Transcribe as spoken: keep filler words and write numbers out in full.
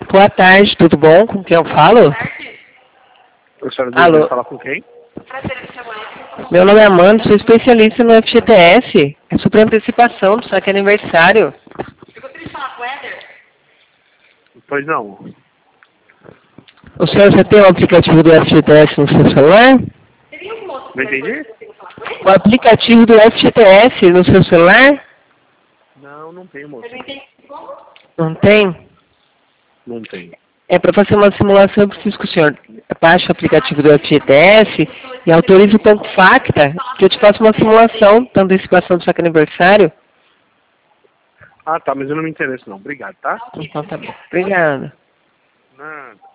Boa tarde, tudo bom? Com quem eu falo? Eu só Alô? falar com quem? Meu nome é Amanda, sou especialista no F G T S. É sobre antecipação do saque aniversário. Pois não. O senhor já tem o aplicativo do F G T S no seu celular? Não entendi? O aplicativo do F G T S no seu celular? Não, não tem, moço. Não tem? Não tem. É, para fazer uma simulação, eu preciso que o senhor baixe o aplicativo do F G T S e autorize o Banco Facta que eu te faça uma simulação da antecipação do saque aniversário. Ah, tá, mas eu não me interesso não. Obrigado, tá? Então tá bom. Obrigada. Nada.